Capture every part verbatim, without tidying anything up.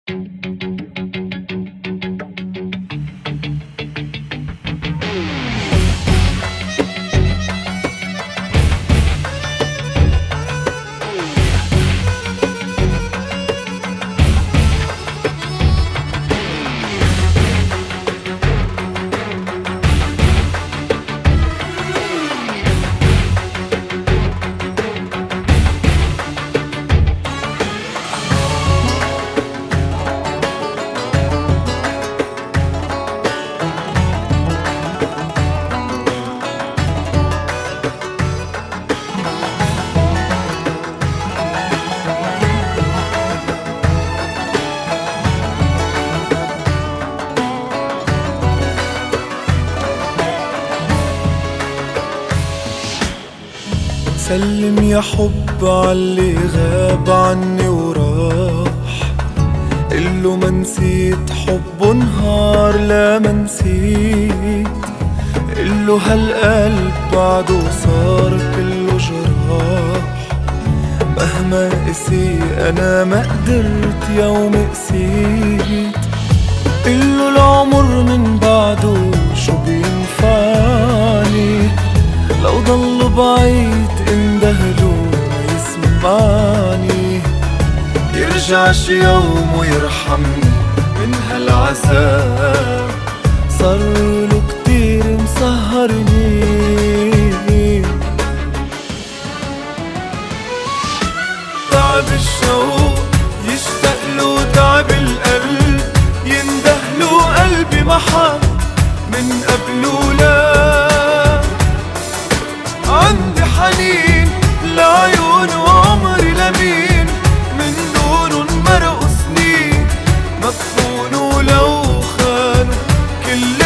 سلم يا حب عاللي غاب عني وراح، قله ما نسيت حبه نهار لا ما نسيت، قله هالقلب بعده صار كله جراح، مهما قسي أنا ما قدرت يوم قسيت، قله العمر من بعده شو بينفعني، لو ضل بعيد اندهله ما يسمعني، يرجع شي يوم ويرحمني من هالعذاب، صارله كتير مسهرني، تعب الشوق يشتاقله تعب القلب، يندهله قلبي محب من قبله لا، عندي حنين لعيونه وعمري لمين، من دونه انمرقوا سنين، مدفونه لو خانوا كل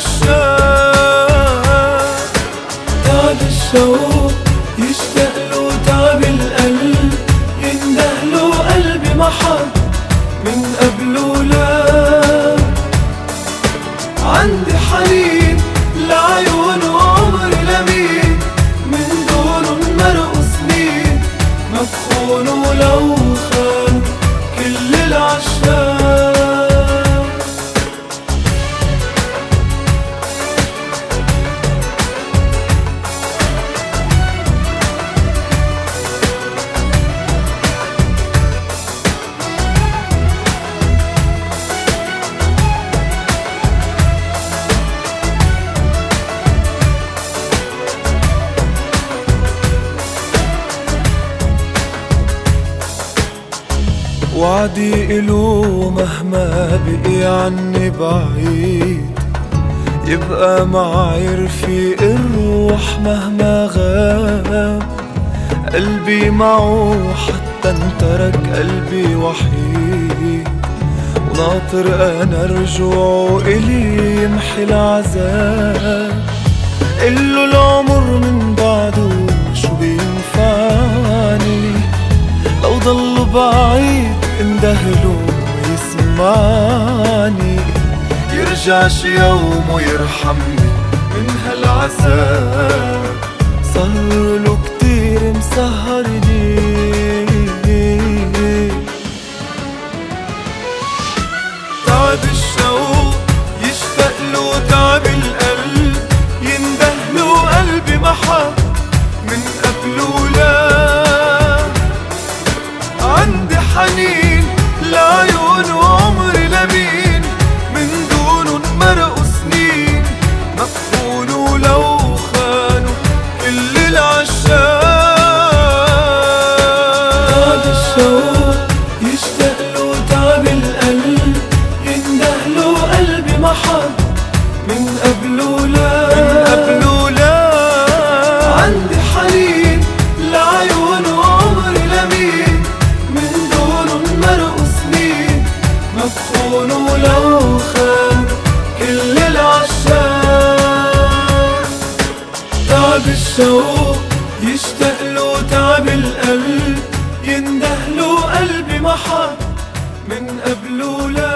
العشاق، تعب الشوق يشتاقله تعب القلب، يندهله قلبي محب من قبله لا، عندي حنين لعيونه وعمري لمين، من دونه انمرقوا سنين، مدفونه لو خانوا كل العشاق. وعدي إله مهما بقي عني بعيد، يبقى معي رفيق الروح مهما غاب، قلبي معه حتى انترك قلبي وحيد، وناطر أنا رجوعه إلي يمحي العذاب، قله العمر من بعده شو بينفعني، لو ضل بعيد اندهله ويسمعني، يرجع شي يوم ويرحمني من هالعذاب، صارله كتير مسهرني، تعب الشوق يشتاقله تعب القلب، يندهله قلبي محب من قبله لا، عندي حنين لعيونه وعمري لمين، من دونه انمرقوا سنين، مدفونه لو خانوا كل العشاق، تعب الشوق يشتاقله تعب القلب، يندهله قلبي محب من قبله لا، من قبله لا، عندي حنين لعيونه وعمري لمين، من دونه انمرقوا سنين، مدفونه لو خان كل العشاق، تعب الشوق يشتاقله تعب القلب، يندهله قلبي محب من قبله لا.